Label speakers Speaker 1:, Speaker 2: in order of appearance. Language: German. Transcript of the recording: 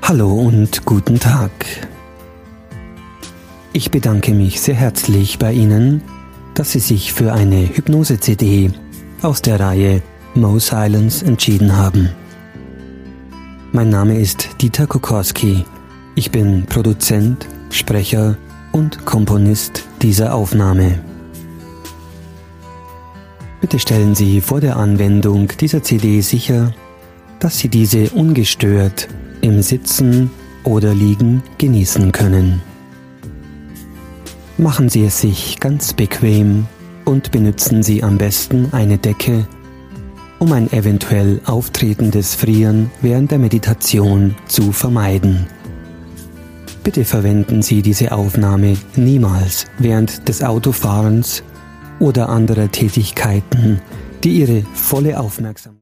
Speaker 1: Hallo und guten Tag. Ich bedanke mich sehr herzlich bei Ihnen, dass Sie sich für eine Hypnose-CD aus der Reihe Mo Silence entschieden haben. Mein Name ist Dieter Kokorski. Ich bin Produzent, Sprecher und Komponist dieser Aufnahme. Bitte stellen Sie vor der Anwendung dieser CD sicher, dass Sie diese ungestört im Sitzen oder Liegen genießen können. Machen Sie es sich ganz bequem und benutzen Sie am besten eine Decke, um ein eventuell auftretendes Frieren während der Meditation zu vermeiden. Bitte verwenden Sie diese Aufnahme niemals während des Autofahrens oder anderer Tätigkeiten, die Ihre volle Aufmerksamkeit